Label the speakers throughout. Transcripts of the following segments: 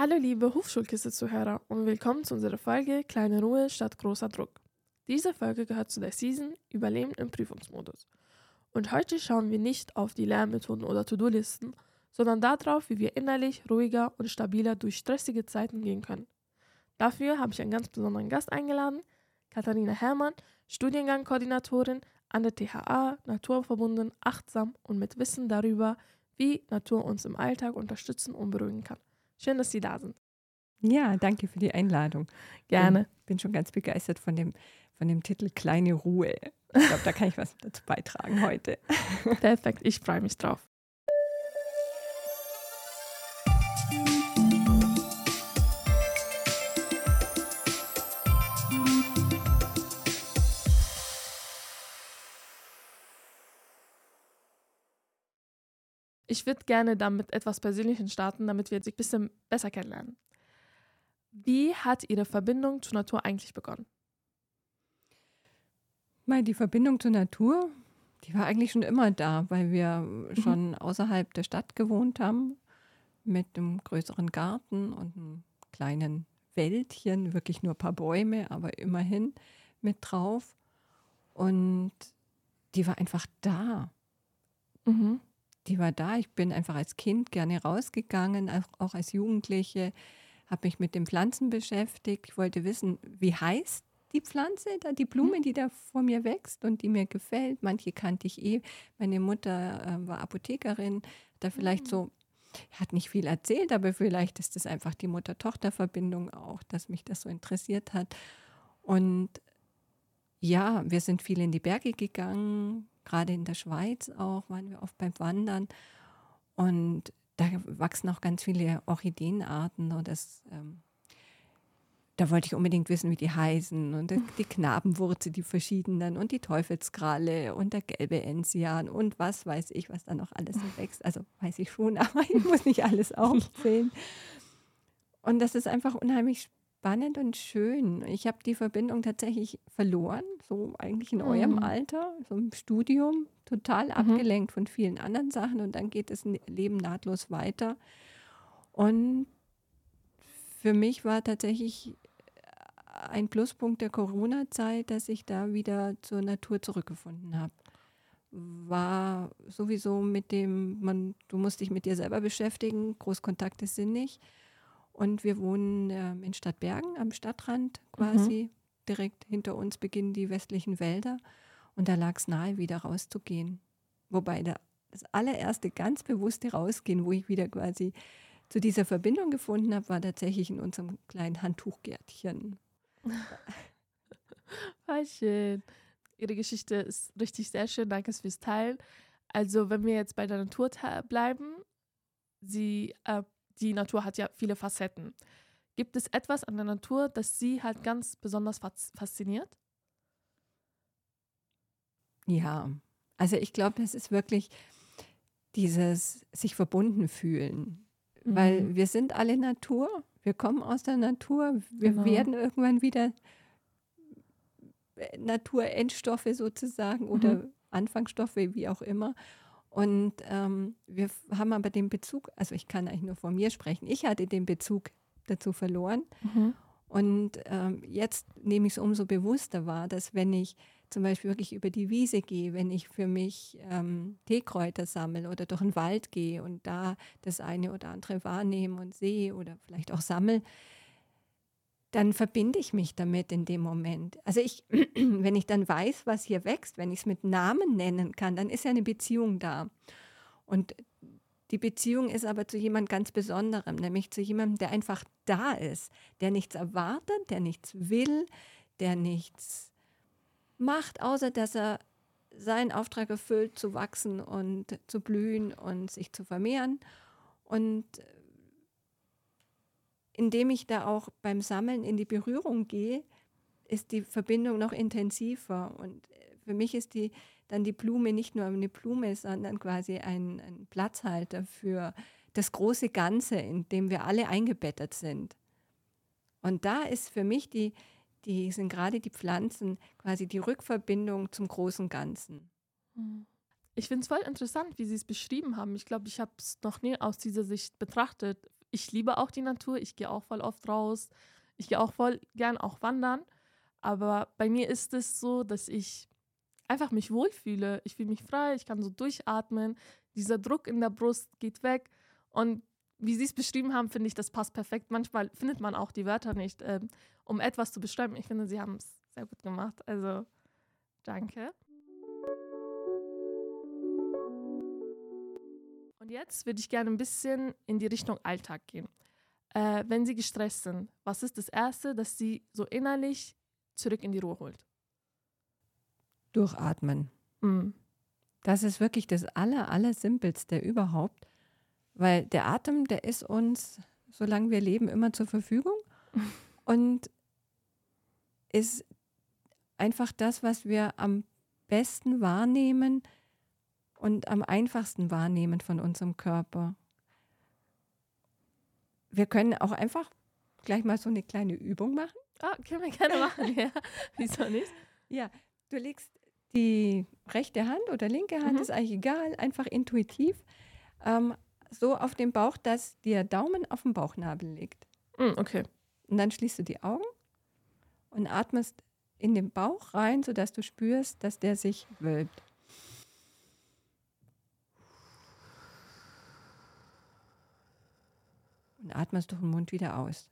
Speaker 1: Hallo liebe Hofschulkiste-Zuhörer und willkommen zu unserer Folge Kleine Ruhe statt großer Druck. Diese Folge gehört zu der Season Überleben im Prüfungsmodus. Und heute schauen wir nicht auf die Lernmethoden oder To-Do-Listen, sondern darauf, wie wir innerlich ruhiger und stabiler durch stressige Zeiten gehen können. Dafür habe ich einen ganz besonderen Gast eingeladen, Katharina Herrmann, Studiengangkoordinatorin an der THA, naturverbunden, achtsam und mit Wissen darüber, wie Natur uns im Alltag unterstützen und beruhigen kann. Schön, dass Sie da sind.
Speaker 2: Ja, danke für die Einladung.
Speaker 1: Gerne.
Speaker 2: Bin schon ganz begeistert von dem Titel Kleine Ruhe. Ich glaube, da kann ich was dazu beitragen heute.
Speaker 1: Perfekt, ich freue mich drauf. Ich würde gerne damit etwas Persönlichem starten, damit wir uns ein bisschen besser kennenlernen. Wie hat Ihre Verbindung zur Natur eigentlich begonnen?
Speaker 2: Die Verbindung zur Natur, die war eigentlich schon immer da, weil wir schon außerhalb der Stadt gewohnt haben, mit einem größeren Garten und einem kleinen Wäldchen, wirklich nur ein paar Bäume, aber immerhin mit drauf. Und die war einfach da.
Speaker 1: Mhm.
Speaker 2: Die war da. Ich bin einfach als Kind gerne rausgegangen, auch als Jugendliche, habe mich mit den Pflanzen beschäftigt. Ich wollte wissen, wie heißt die Pflanze, die Blume, die da vor mir wächst und die mir gefällt. Manche kannte ich eh. Meine Mutter war Apothekerin, da vielleicht so, hat nicht viel erzählt, aber vielleicht ist das einfach die Mutter-Tochter-Verbindung auch, dass mich das so interessiert hat. Und ja, wir sind viel in die Berge gegangen, gerade in der Schweiz auch, waren wir oft beim Wandern. Und da wachsen auch ganz viele Orchideenarten. Und da wollte ich unbedingt wissen, wie die heißen. Und die Knabenwurzel, die verschiedenen und die Teufelskralle und der gelbe Enzian und was weiß ich, was da noch alles so wächst. Also weiß ich schon, aber ich muss nicht alles aufzählen. Und das ist einfach unheimlich spannend und schön. Ich habe die Verbindung tatsächlich verloren, so eigentlich in eurem Alter, so im Studium, total abgelenkt von vielen anderen Sachen und dann geht das Leben nahtlos weiter. Und für mich war tatsächlich ein Pluspunkt der Corona-Zeit, dass ich da wieder zur Natur zurückgefunden habe. War sowieso du musst dich mit dir selber beschäftigen, Großkontakte sind nicht. Und wir wohnen in Stadtbergen am Stadtrand quasi. Direkt hinter uns beginnen die westlichen Wälder. Und da lag es nahe, wieder rauszugehen. Wobei das allererste ganz bewusste Rausgehen, wo ich wieder quasi zu dieser Verbindung gefunden habe, war tatsächlich in unserem kleinen Handtuchgärtchen.
Speaker 1: Voll schön. Ihre Geschichte ist richtig sehr schön. Danke fürs Teilen. Also wenn wir jetzt bei der Natur bleiben, die Natur hat ja viele Facetten. Gibt es etwas an der Natur, das Sie halt ganz besonders fasziniert?
Speaker 2: Ja, also ich glaube, es ist wirklich dieses sich verbunden fühlen. Weil wir sind alle Natur, wir kommen aus der Natur, wir werden irgendwann wieder Naturendstoffe sozusagen oder Anfangsstoffe, wie auch immer. Und wir haben aber den Bezug, also ich kann eigentlich nur von mir sprechen, ich hatte den Bezug dazu verloren. Und jetzt nehme ich es umso bewusster wahr, dass wenn ich zum Beispiel wirklich über die Wiese gehe, wenn ich für mich Teekräuter sammle oder durch den Wald gehe und da das eine oder andere wahrnehme und sehe oder vielleicht auch sammle, dann verbinde ich mich damit in dem Moment. Also wenn ich dann weiß, was hier wächst, wenn ich es mit Namen nennen kann, dann ist ja eine Beziehung da. Und die Beziehung ist aber zu jemand ganz Besonderem, nämlich zu jemandem, der einfach da ist, der nichts erwartet, der nichts will, der nichts macht, außer dass er seinen Auftrag erfüllt, zu wachsen und zu blühen und sich zu vermehren. Und indem ich da auch beim Sammeln in die Berührung gehe, ist die Verbindung noch intensiver. Und für mich ist dann die Blume nicht nur eine Blume, sondern quasi ein Platzhalter für das große Ganze, in dem wir alle eingebettet sind. Und da ist für mich sind gerade die Pflanzen quasi die Rückverbindung zum großen Ganzen.
Speaker 1: Ich finde es voll interessant, wie Sie es beschrieben haben. Ich glaube, ich habe es noch nie aus dieser Sicht betrachtet. ich liebe auch die Natur, ich gehe auch voll oft raus, ich gehe auch voll gern auch wandern, aber bei mir ist es so, dass ich einfach mich wohlfühle. Ich fühle mich frei, ich kann so durchatmen, dieser Druck in der Brust geht weg und wie Sie es beschrieben haben, finde ich, das passt perfekt. Manchmal findet man auch die Wörter nicht, um etwas zu beschreiben. Ich finde, Sie haben es sehr gut gemacht, also danke. Und jetzt würde ich gerne ein bisschen in die Richtung Alltag gehen. Wenn Sie gestresst sind, was ist das Erste, das Sie so innerlich zurück in die Ruhe holt?
Speaker 2: Durchatmen.
Speaker 1: Mhm.
Speaker 2: Das ist wirklich das Allersimpelste überhaupt, weil der Atem, der ist uns, solange wir leben, immer zur Verfügung und ist einfach das, was wir am besten wahrnehmen und am einfachsten wahrnehmen von unserem Körper. Wir können auch einfach gleich mal so eine kleine Übung machen.
Speaker 1: Ah, können wir gerne machen, ja. Wieso nicht?
Speaker 2: Ja, du legst die rechte Hand oder linke Hand, ist eigentlich egal, einfach intuitiv, so auf den Bauch, dass der Daumen auf dem Bauchnabel liegt.
Speaker 1: Okay.
Speaker 2: Und dann schließt du die Augen und atmest in den Bauch rein, sodass du spürst, dass der sich wölbt. Und atmest durch den Mund wieder aus.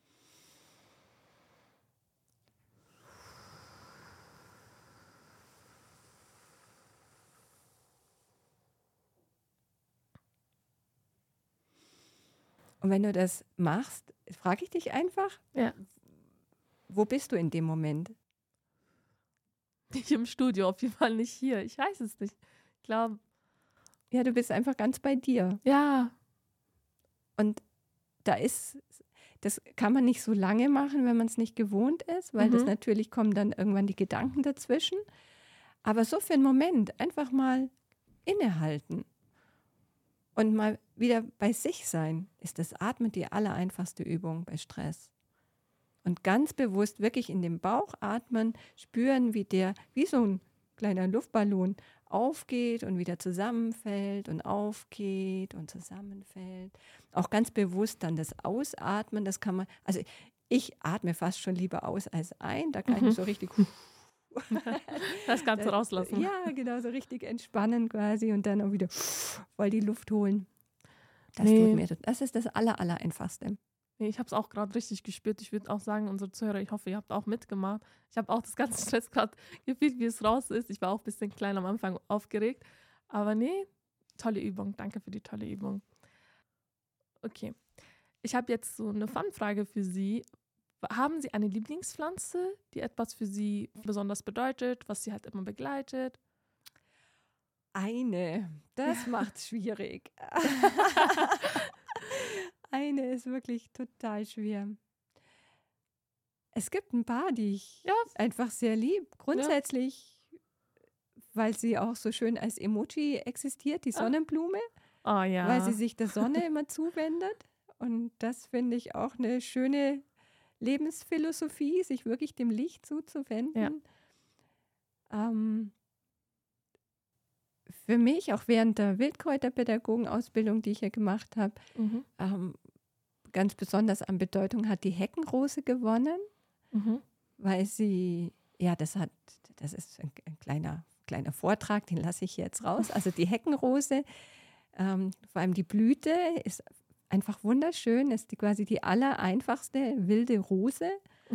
Speaker 2: Und wenn du das machst, frage ich dich einfach,
Speaker 1: Ja.
Speaker 2: wo bist du in dem Moment?
Speaker 1: Nicht im Studio, auf jeden Fall nicht hier. Ich weiß es nicht. Ich glaube.
Speaker 2: Ja, du bist einfach ganz bei dir.
Speaker 1: Ja.
Speaker 2: Und das kann man nicht so lange machen, wenn man es nicht gewohnt ist, weil das natürlich kommen dann irgendwann die Gedanken dazwischen. Aber so für einen Moment einfach mal innehalten und mal wieder bei sich sein, ist das Atmen die allereinfachste Übung bei Stress. Und ganz bewusst wirklich in den Bauch atmen, spüren, wie so ein kleiner Luftballon aufgeht und wieder zusammenfällt und aufgeht und zusammenfällt. Auch ganz bewusst dann das Ausatmen, das kann man, also ich atme fast schon lieber aus als ein, da kann ich mich so richtig
Speaker 1: Das Ganze rauslassen.
Speaker 2: Ja, genau, so richtig entspannen quasi und dann auch wieder voll die Luft holen. Das ist das Allereinfachste.
Speaker 1: Nee, ich habe es auch gerade richtig gespürt. Ich würde auch sagen, unsere Zuhörer, ich hoffe, ihr habt auch mitgemacht. Ich habe auch das ganze Stress gerade gefühlt, wie es raus ist. Ich war auch ein bisschen klein am Anfang aufgeregt. Aber nee, tolle Übung. Danke für die tolle Übung. Okay, ich habe jetzt so eine Fun-Frage für Sie. Haben Sie eine Lieblingspflanze, die etwas für Sie besonders bedeutet, was Sie halt immer begleitet?
Speaker 2: Das macht's schwierig. Eine ist wirklich total schwer. Es gibt ein paar, die ich einfach sehr lieb. Grundsätzlich, weil sie auch so schön als Emoji existiert, die Sonnenblume.
Speaker 1: Oh ja.
Speaker 2: Weil sie sich der Sonne immer zuwendet. Und das finde ich auch eine schöne Lebensphilosophie, sich wirklich dem Licht zuzuwenden. Ja. Für mich, auch während der Wildkräuterpädagogenausbildung, die ich ja gemacht habe, ganz besonders an Bedeutung hat die Heckenrose gewonnen, weil sie, das ist ein kleiner Vortrag, den lasse ich jetzt raus. Also die Heckenrose, vor allem die Blüte, ist einfach wunderschön, ist quasi die allereinfachste wilde Rose.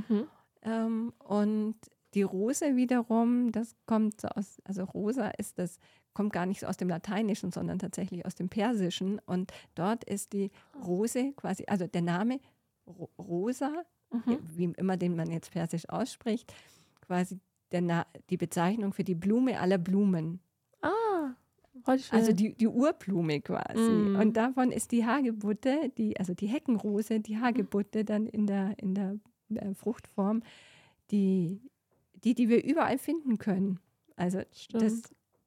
Speaker 2: Und die Rose wiederum, das kommt Rosa kommt gar nicht so aus dem Lateinischen, sondern tatsächlich aus dem Persischen. Und dort ist die Rose quasi, also der Name Rosa, wie immer den man jetzt persisch ausspricht, quasi die Bezeichnung für die Blume aller Blumen. Also die Urblume quasi. Und davon ist die Hagebutte, die Heckenrose, die Hagebutte dann in der Fruchtform, die wir überall finden können. Also das,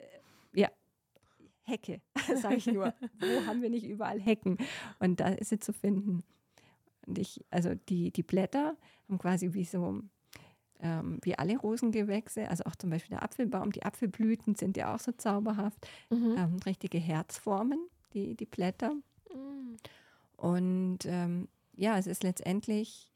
Speaker 2: Hecke, sage ich nur. Wo haben wir nicht überall Hecken? Und da ist sie zu finden. Und die Blätter haben quasi wie alle Rosengewächse, also auch zum Beispiel der Apfelbaum, die Apfelblüten sind ja auch so zauberhaft. Richtige Herzformen, die Blätter. Und ja, es ist letztendlich,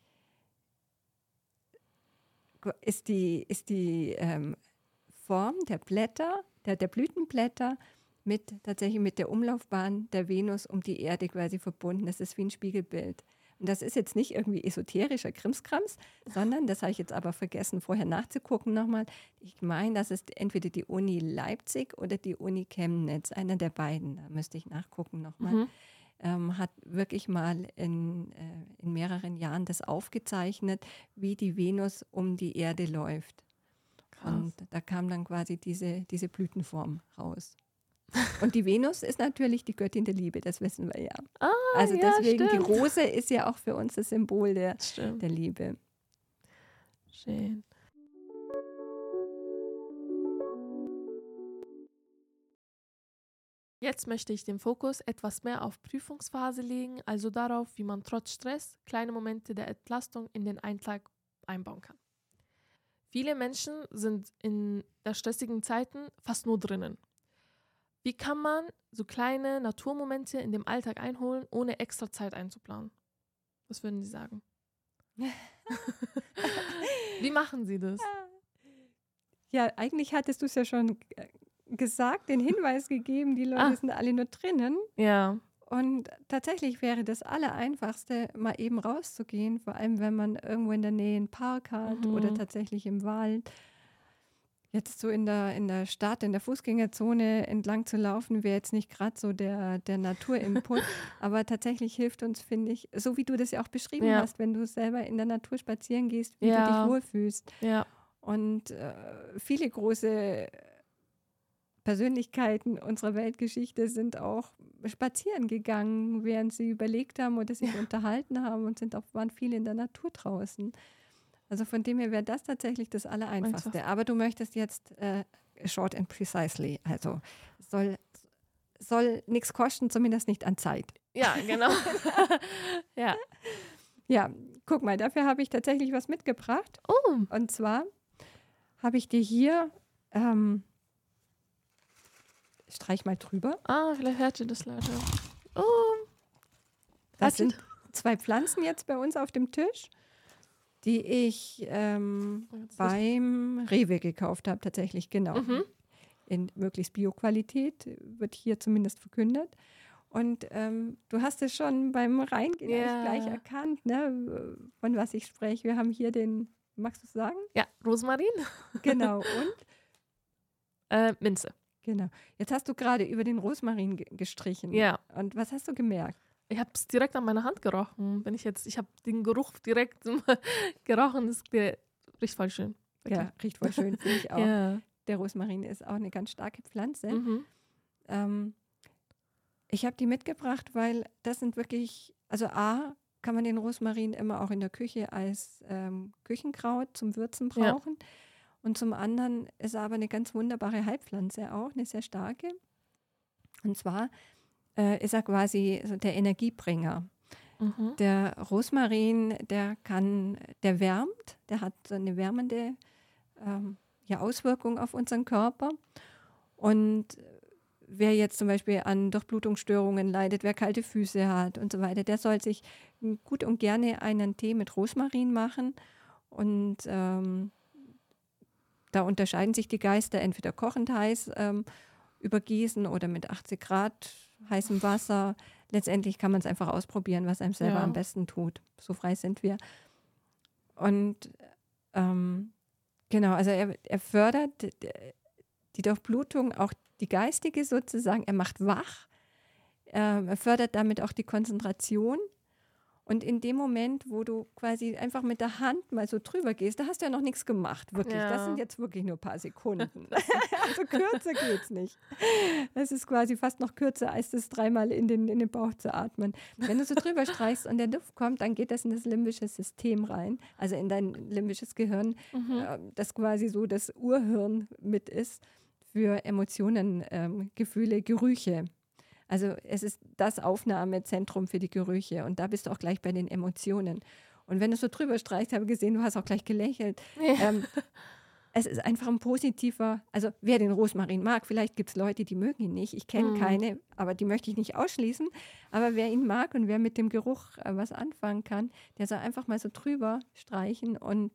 Speaker 2: ist die Form der Blätter, der Blütenblätter tatsächlich mit der Umlaufbahn der Venus um die Erde quasi verbunden. Das ist wie ein Spiegelbild. Und das ist jetzt nicht irgendwie esoterischer Krimskrams, sondern, das habe ich jetzt aber vergessen, vorher nachzugucken nochmal. Ich meine, das ist entweder die Uni Leipzig oder die Uni Chemnitz, einer der beiden, da müsste ich nachgucken nochmal. Hat wirklich mal in mehreren Jahren das aufgezeichnet, wie die Venus um die Erde läuft.
Speaker 1: Krass.
Speaker 2: Und da kam dann quasi diese Blütenform raus. Und die Venus ist natürlich die Göttin der Liebe, das wissen wir ja. Also
Speaker 1: ja,
Speaker 2: deswegen,
Speaker 1: stimmt.
Speaker 2: die Rose ist ja auch für uns das Symbol der
Speaker 1: Stimmt.
Speaker 2: Liebe.
Speaker 1: Schön. Jetzt möchte ich den Fokus etwas mehr auf Prüfungsphase legen, also darauf, wie man trotz Stress kleine Momente der Entlastung in den Alltag einbauen kann. Viele Menschen sind in der stressigen Zeiten fast nur drinnen. Wie kann man so kleine Naturmomente in dem Alltag einholen, ohne extra Zeit einzuplanen? Was würden Sie sagen? Wie machen Sie das?
Speaker 2: Ja, eigentlich hattest du es ja schon gesagt, den Hinweis gegeben, die Leute sind alle nur drinnen.
Speaker 1: Ja.
Speaker 2: Und tatsächlich wäre das Allereinfachste, mal eben rauszugehen, vor allem wenn man irgendwo in der Nähe einen Park hat oder tatsächlich im Wald. Jetzt so in der Stadt, in der Fußgängerzone entlang zu laufen, wäre jetzt nicht gerade so der Naturinput. Aber tatsächlich hilft uns, finde ich, so wie du das ja auch beschrieben hast, wenn du selber in der Natur spazieren gehst, wie du dich wohlfühlst.
Speaker 1: Ja.
Speaker 2: Und viele große Persönlichkeiten unserer Weltgeschichte sind auch spazieren gegangen, während sie überlegt haben oder sich unterhalten haben und waren viele in der Natur draußen. Also von dem her wäre das tatsächlich das Allereinfachste. Aber du möchtest jetzt short and precisely, also soll nichts kosten, zumindest nicht an Zeit.
Speaker 1: Ja, genau. Ja.
Speaker 2: Ja, guck mal, dafür habe ich tatsächlich was mitgebracht.
Speaker 1: Oh.
Speaker 2: Und zwar habe ich dir hier, streich mal drüber.
Speaker 1: Vielleicht hört ihr das leider. Oh.
Speaker 2: Das sind 2 Pflanzen jetzt bei uns auf dem Tisch, die ich beim Rewe gekauft habe, tatsächlich, genau. In möglichst Bio-Qualität, wird hier zumindest verkündet. Und du hast es schon beim Reingehen gleich erkannt, ne, von was ich spreche. Wir haben hier magst du es sagen?
Speaker 1: Ja, Rosmarin.
Speaker 2: Genau, und?
Speaker 1: Minze.
Speaker 2: Genau. Jetzt hast du gerade über den Rosmarin gestrichen.
Speaker 1: Ja.
Speaker 2: Und was hast du gemerkt?
Speaker 1: Ich habe es direkt an meiner Hand gerochen. Ich habe den Geruch direkt gerochen. Das riecht voll schön. Wirklich.
Speaker 2: Ja, riecht voll schön, finde ich auch.
Speaker 1: Ja.
Speaker 2: Der Rosmarin ist auch eine ganz starke Pflanze. Ich habe die mitgebracht, weil das sind wirklich, also A, kann man den Rosmarin immer auch in der Küche als Küchenkraut zum Würzen brauchen. Ja. Und zum anderen ist er aber eine ganz wunderbare Heilpflanze auch, eine sehr starke. Und zwar ist er quasi so der Energiebringer. Der Rosmarin, der wärmt, der hat so eine wärmende Auswirkung auf unseren Körper. Und wer jetzt zum Beispiel an Durchblutungsstörungen leidet, wer kalte Füße hat und so weiter, der soll sich gut und gerne einen Tee mit Rosmarin machen. Und da unterscheiden sich die Geister, entweder kochend heiß übergießen oder mit 80 Grad heißem Wasser. Letztendlich kann man es einfach ausprobieren, was einem selber am besten tut. So frei sind wir. Und genau, also er fördert die Durchblutung, auch die geistige sozusagen. Er macht wach. Er fördert damit auch die Konzentration. Und in dem Moment, wo du quasi einfach mit der Hand mal so drüber gehst, da hast du ja noch nichts gemacht, wirklich. Ja. Das sind jetzt wirklich nur ein paar Sekunden. Also kürzer geht's nicht. Das ist quasi fast noch kürzer, als das 3-mal in den Bauch zu atmen. Wenn du so drüber streichst und der Duft kommt, dann geht das in das limbische System rein, also in dein limbisches Gehirn, das quasi so das Urhirn mit ist für Emotionen, Gefühle, Gerüche. Also es ist das Aufnahmezentrum für die Gerüche und da bist du auch gleich bei den Emotionen. Und wenn du so drüber streichst, habe ich gesehen, du hast auch gleich gelächelt. es ist einfach ein positiver, also wer den Rosmarin mag, vielleicht gibt es Leute, die mögen ihn nicht. Ich kenne keine, aber die möchte ich nicht ausschließen. Aber wer ihn mag und wer mit dem Geruch was anfangen kann, der soll einfach mal so drüber streichen und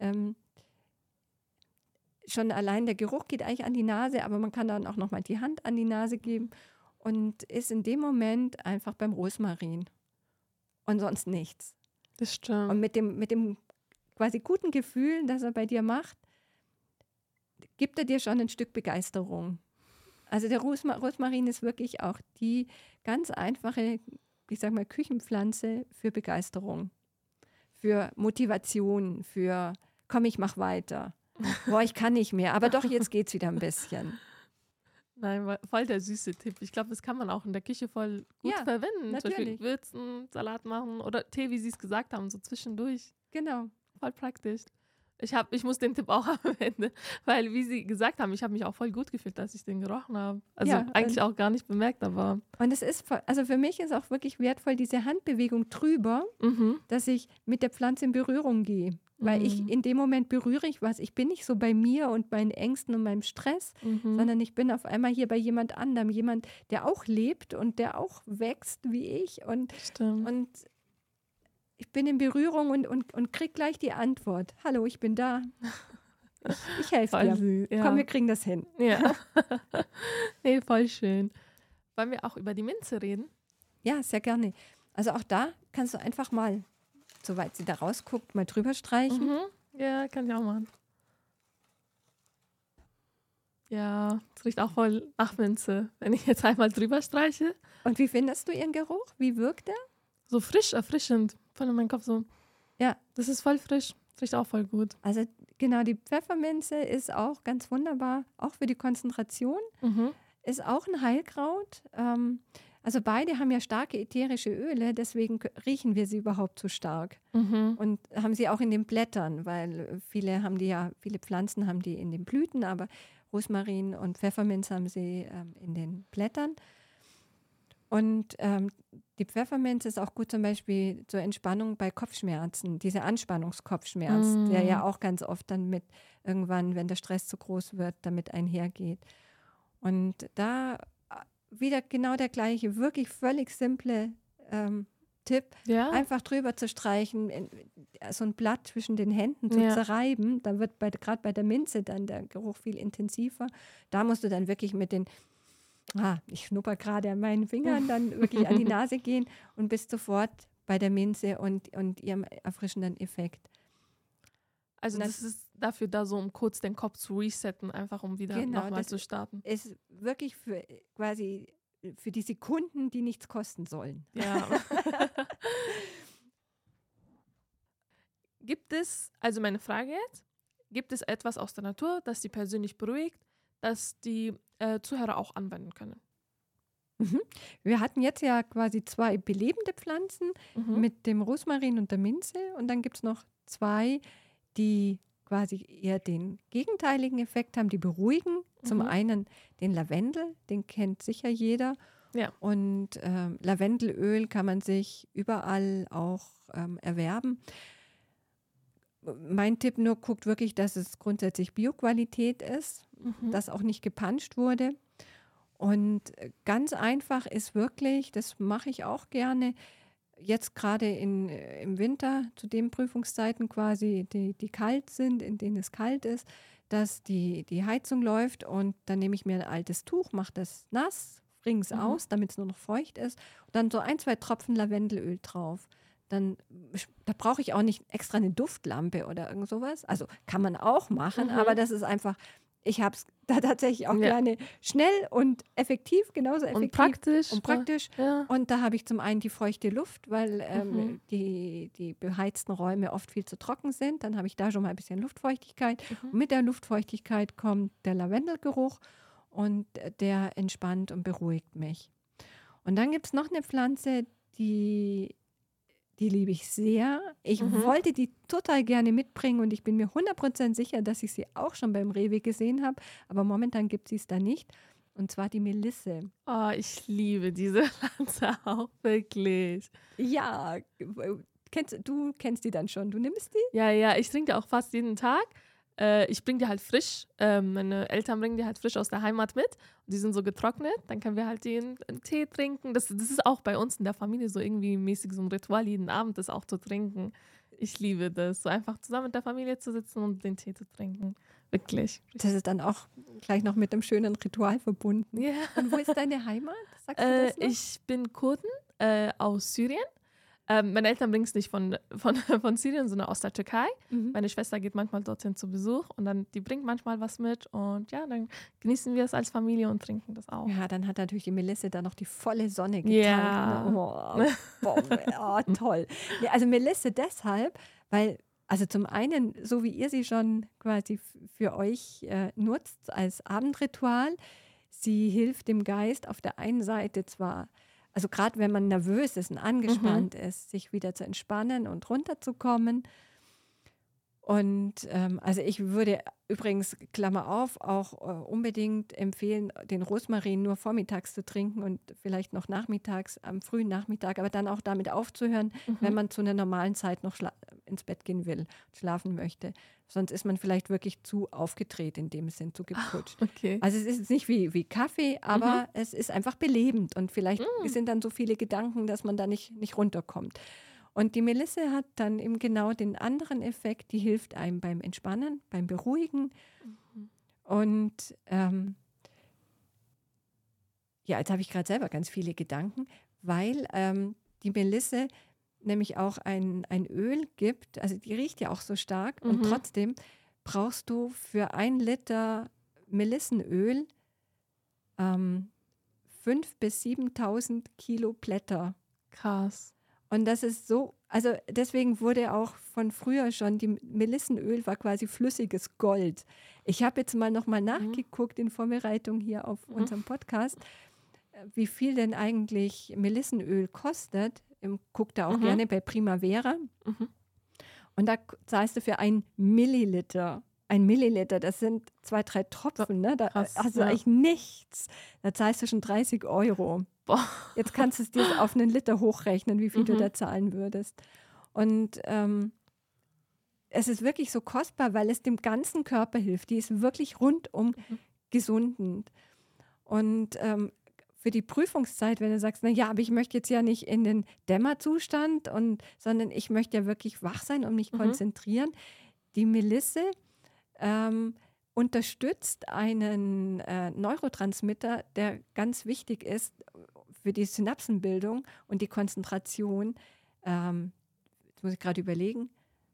Speaker 2: schon allein der Geruch geht eigentlich an die Nase, aber man kann dann auch nochmal die Hand an die Nase geben und ist in dem Moment einfach beim Rosmarin und sonst nichts.
Speaker 1: Das stimmt.
Speaker 2: Und mit dem quasi guten Gefühl, das er bei dir macht, gibt er dir schon ein Stück Begeisterung. Also der Rosmarin ist wirklich auch die ganz einfache, ich sag mal, Küchenpflanze für Begeisterung, für Motivation, für komm, ich mach weiter. Boah, ich kann nicht mehr, aber doch, jetzt geht's wieder ein bisschen.
Speaker 1: Nein, voll der süße Tipp. Ich glaube, das kann man auch in der Küche voll gut verwenden.
Speaker 2: Natürlich.
Speaker 1: Zum Beispiel würzen, Salat machen oder Tee, wie Sie es gesagt haben, so zwischendurch.
Speaker 2: Genau.
Speaker 1: Voll praktisch. Ich muss den Tipp auch anwenden, weil, wie Sie gesagt haben, ich habe mich auch voll gut gefühlt, dass ich den gerochen habe. Also eigentlich auch gar nicht bemerkt, aber...
Speaker 2: Und es ist, also für mich ist auch wirklich wertvoll, diese Handbewegung drüber, dass ich mit der Pflanze in Berührung gehe. Weil ich in dem Moment berühre ich was. Ich bin nicht so bei mir und meinen Ängsten und meinem Stress, sondern ich bin auf einmal hier bei jemand anderem. Jemand, der auch lebt und der auch wächst wie ich. Und ich bin in Berührung und kriege gleich die Antwort. Hallo, ich bin da. Ich helfe dir. Ja. Komm, wir kriegen das hin.
Speaker 1: Ja. Nee, voll schön. Wollen wir auch über die Minze reden?
Speaker 2: Ja, sehr gerne. Also auch da kannst du einfach mal, soweit sie da rausguckt, mal drüber streichen.
Speaker 1: Ja, kann ich auch machen. Ja, es riecht auch voll nach Minze, wenn ich jetzt einmal drüber streiche.
Speaker 2: Und wie findest du ihren Geruch? Wie wirkt er?
Speaker 1: So frisch, erfrischend. Voll in meinen Kopf so. Ja, das ist voll frisch. Das riecht auch voll gut.
Speaker 2: Also genau, die Pfefferminze ist auch ganz wunderbar, auch für die Konzentration. Ist auch ein Heilkraut. Also beide haben ja starke ätherische Öle, deswegen riechen wir sie überhaupt so stark. Und haben sie auch in den Blättern, weil viele Pflanzen haben die in den Blüten, aber Rosmarin und Pfefferminz haben sie in den Blättern. Und die Pfefferminz ist auch gut zum Beispiel zur Entspannung bei Kopfschmerzen, dieser Anspannungskopfschmerz, der ja auch ganz oft dann mit irgendwann, wenn der Stress zu groß wird, damit einhergeht. Und da wieder genau der gleiche, wirklich völlig simple Tipp, einfach drüber zu streichen, so ein Blatt zwischen den Händen zu zerreiben, da wird gerade bei der Minze dann der Geruch viel intensiver. Da musst du dann wirklich mit den ich schnupper gerade an meinen Fingern, dann wirklich an die Nase gehen und bist sofort bei der Minze und ihrem erfrischenden Effekt.
Speaker 1: Also das ist dafür da, so um kurz den Kopf zu resetten, einfach um wieder nochmal zu starten.
Speaker 2: Ist wirklich für die Sekunden, die nichts kosten sollen.
Speaker 1: Ja. Also meine Frage jetzt, gibt es etwas aus der Natur, das Sie persönlich beruhigt, das die Zuhörer auch anwenden können?
Speaker 2: Wir hatten jetzt ja quasi 2 belebende Pflanzen mit dem Rosmarin und der Minze und dann gibt es noch 2, die quasi eher den gegenteiligen Effekt haben, die beruhigen. Zum einen den Lavendel, den kennt sicher jeder. Ja. Und Lavendelöl kann man sich überall auch erwerben. Mein Tipp nur, guckt wirklich, dass es grundsätzlich Bioqualität ist, dass auch nicht gepanscht wurde. Und ganz einfach ist wirklich, das mache ich auch gerne, jetzt gerade im Winter, zu den Prüfungszeiten quasi, die kalt sind, in denen es kalt ist, dass die Heizung läuft und dann nehme ich mir ein altes Tuch, mache das nass, bringe es aus, damit es nur noch feucht ist und dann so 1, 2 Tropfen Lavendelöl drauf. Da brauche ich auch nicht extra eine Duftlampe oder irgend sowas. Also kann man auch machen, aber das ist einfach, ich habe es da tatsächlich auch gerne schnell und effektiv, genauso effektiv. Und praktisch. Ja. Und da habe ich zum einen die feuchte Luft, weil die beheizten Räume oft viel zu trocken sind. Dann habe ich da schon mal ein bisschen Luftfeuchtigkeit. Und mit der Luftfeuchtigkeit kommt der Lavendelgeruch und der entspannt und beruhigt mich. Und dann gibt es noch eine Pflanze, die liebe ich sehr. Ich wollte die total gerne mitbringen und ich bin mir 100% sicher, dass ich sie auch schon beim Rewe gesehen habe. Aber momentan gibt es da nicht. Und zwar die Melisse.
Speaker 1: Oh, ich liebe diese Pflanze auch, wirklich.
Speaker 2: Ja, du kennst die dann schon. Du nimmst die?
Speaker 1: Ja, ich trinke auch fast jeden Tag. Ich bringe die halt frisch. Meine Eltern bringen die halt frisch aus der Heimat mit. Und die sind so getrocknet. Dann können wir halt den Tee trinken. Das ist auch bei uns in der Familie so irgendwie mäßig so ein Ritual, jeden Abend das auch zu trinken. Ich liebe das, so einfach zusammen mit der Familie zu sitzen und den Tee zu trinken. Wirklich.
Speaker 2: Das ist dann auch gleich noch mit einem schönen Ritual verbunden.
Speaker 1: Ja.
Speaker 2: Und wo ist deine Heimat? Sagst du das noch?
Speaker 1: Ich bin Kurden aus Syrien. Meine Eltern bringen es nicht von Syrien, sondern aus der Türkei. Meine Schwester geht manchmal dorthin zu Besuch und dann die bringt manchmal was mit und ja, dann genießen wir es als Familie und trinken das auch.
Speaker 2: Ja, dann hat natürlich die Melisse da noch die volle Sonne getankt.
Speaker 1: Ja.
Speaker 2: Oh, Bombe. Oh, toll. Ja, also Melisse deshalb, weil, also zum einen, so wie ihr sie schon quasi für euch nutzt als Abendritual, sie hilft dem Geist auf der einen Seite zwar, also gerade wenn man nervös ist und angespannt ist, sich wieder zu entspannen und runterzukommen. Und also ich würde übrigens, Klammer auf, auch unbedingt empfehlen, den Rosmarin nur vormittags zu trinken und vielleicht noch nachmittags, am frühen Nachmittag, aber dann auch damit aufzuhören, wenn man zu einer normalen Zeit noch ins Bett gehen will, schlafen möchte. Sonst ist man vielleicht wirklich zu aufgedreht in dem Sinn, zu geputscht.
Speaker 1: Okay.
Speaker 2: Also es ist jetzt nicht wie Kaffee, aber es ist einfach belebend und vielleicht sind dann so viele Gedanken, dass man da nicht runterkommt. Und die Melisse hat dann eben genau den anderen Effekt, die hilft einem beim Entspannen, beim Beruhigen. Und ja, jetzt habe ich gerade selber ganz viele Gedanken, weil die Melisse nämlich auch ein Öl gibt, also die riecht ja auch so stark und trotzdem brauchst du für 1 Liter Melissenöl 5.000 bis 7.000 Kilo Blätter.
Speaker 1: Krass.
Speaker 2: Und das ist so, also deswegen wurde auch von früher schon, die Melissenöl war quasi flüssiges Gold. Ich habe jetzt mal nochmal nachgeguckt in Vorbereitung hier auf unserem Podcast, wie viel denn eigentlich Melissenöl kostet. Guck da auch gerne bei Primavera. Und da zahlst du für 1 Milliliter. 1 Milliliter, das sind 2, 3 Tropfen, ne? Da hast du eigentlich nichts. Da zahlst du schon 30 Euro.
Speaker 1: Boah.
Speaker 2: Jetzt kannst du es dir auf 1 Liter hochrechnen, wie viel du da zahlen würdest. Und es ist wirklich so kostbar, weil es dem ganzen Körper hilft. Die ist wirklich rundum gesundend. Und für die Prüfungszeit, wenn du sagst, na ja, aber ich möchte jetzt ja nicht in den Dämmerzustand, sondern ich möchte ja wirklich wach sein und mich konzentrieren. Die Melisse unterstützt einen Neurotransmitter, der ganz wichtig ist für die Synapsenbildung und die Konzentration. Jetzt muss ich gerade überlegen.